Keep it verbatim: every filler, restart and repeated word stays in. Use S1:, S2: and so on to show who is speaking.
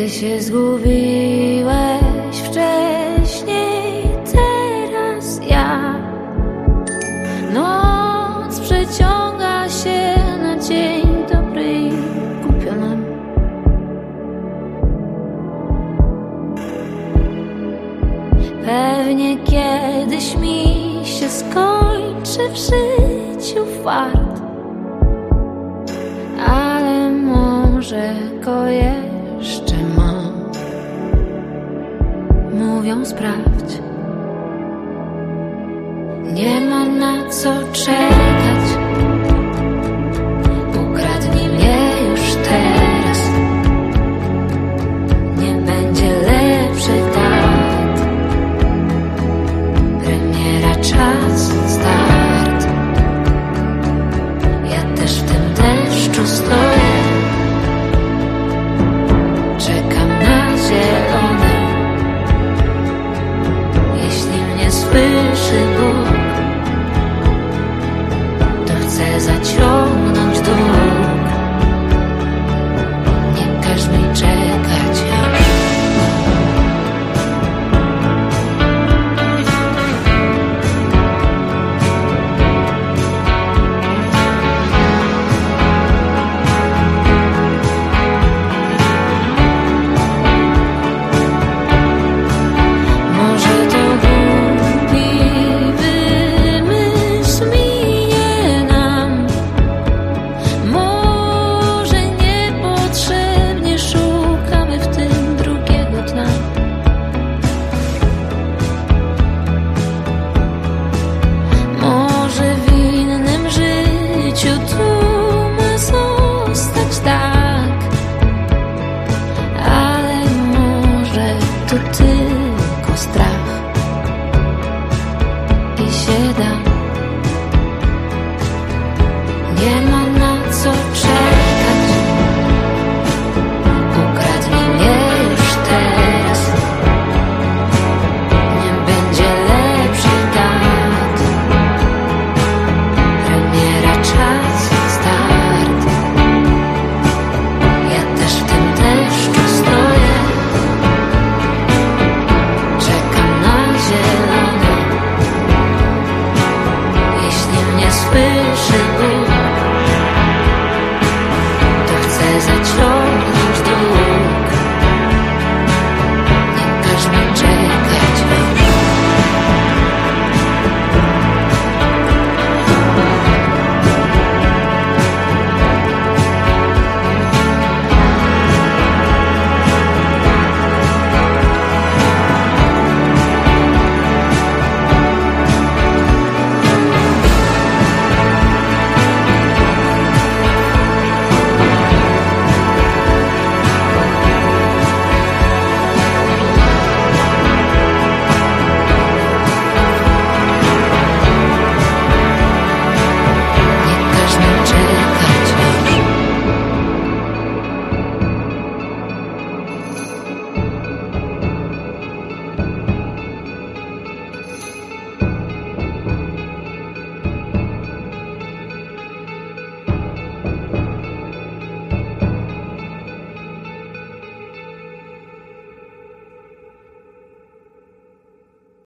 S1: Ty się zgubiłeś wcześniej, teraz ja. Noc przeciąga się na dzień dobry i głupio nam. Pewnie kiedyś mi się skończy w życiu fart, ale może go jeszcze mam. Mówią sprawdź, nie ma na co czekać. Ukradnij mnie już teraz, nie będzie lepszy dat. Premiera, czas, start. Ja też w tym deszczu stoję, czekam na zielone. Jeśli mnie słyszy Bóg, to chcę zaciągnąć dług. Nie każ mi czekać już. Może to głupi wymysł minie nam, może niepotrzebnie szukamy w tym drugiego dna. Może w innym życiu tu ma zostać tak, ale może to tylko strach i się da. Nie ma na co czekać. Ukradnij mnie już teraz, nie będzie lepszy dat. Premiera, czas, start. Ja też w tym deszczu stoję, czekam na zielone. Jeśli mnie słyszy Bóg, to chcę zaciągnąć dług. Nie każ mi czekać.